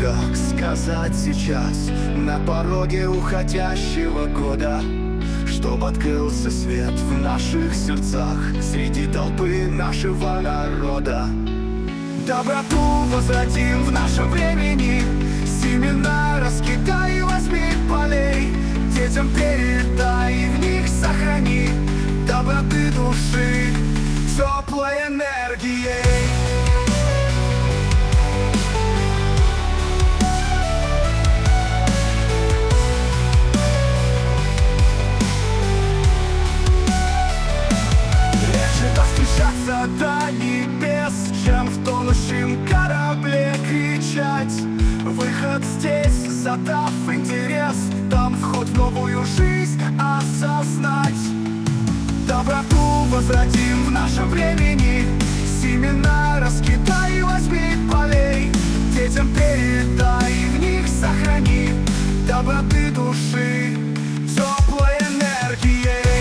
как сказать сейчас, на пороге уходящего года, чтоб открылся свет в наших сердцах среди толпы нашего народа. Доброту возродим в нашем времени, семена раскидай, возьми полей, детям передай и в них сохрани доброты души теплой энергией. До небес, чем в тонущем корабле кричать. Выход здесь, задав интерес, там вход в новую жизнь осознать. Доброту возродим в нашем времени, семена раскидай, возьми полей, детям передай и в них сохрани доброты души теплой энергией.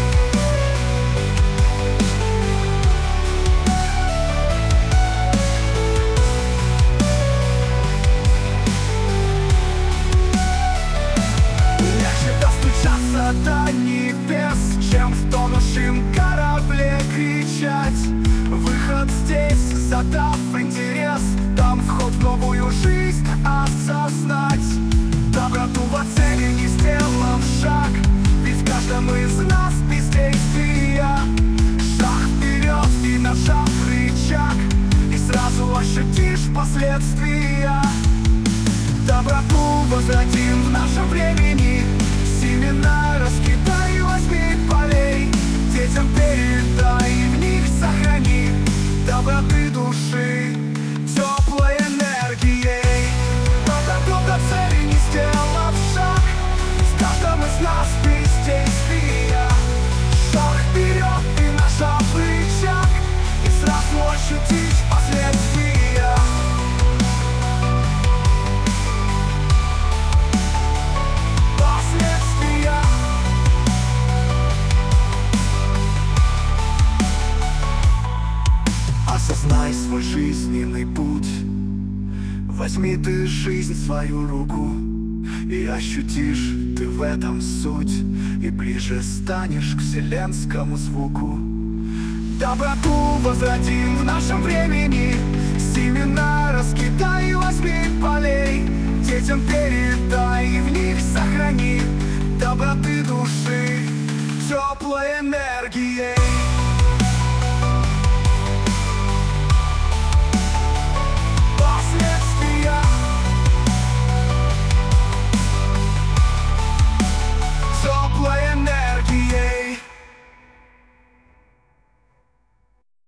До небес, чем в тонущем корабле кричать. Выход здесь, задав интерес, там вход в новую жизнь осознать. Доброту в оцене, сделав шаг, ведь в каждом из нас бездействия. Шаг вперед и нажав рычаг, и сразу ощутишь последствия. Доброту возродим в нашем времени, семена раскидай, возьми полей, детям передай и в них сохрани доброты души теплой энергией. Доброту до цели, не сделав шаг, в каждом из нас бездействия. Шаг вперед и нажав рычаг, и сразу ощутишь последствия. Осознай свой жизненный путь, возьми ты жизнь в свою руку, и ощутишь ты в этом суть, и ближе станешь к вселенскому звуку. Доброту возродим в нашем времени, семена раскидай, возьми полей,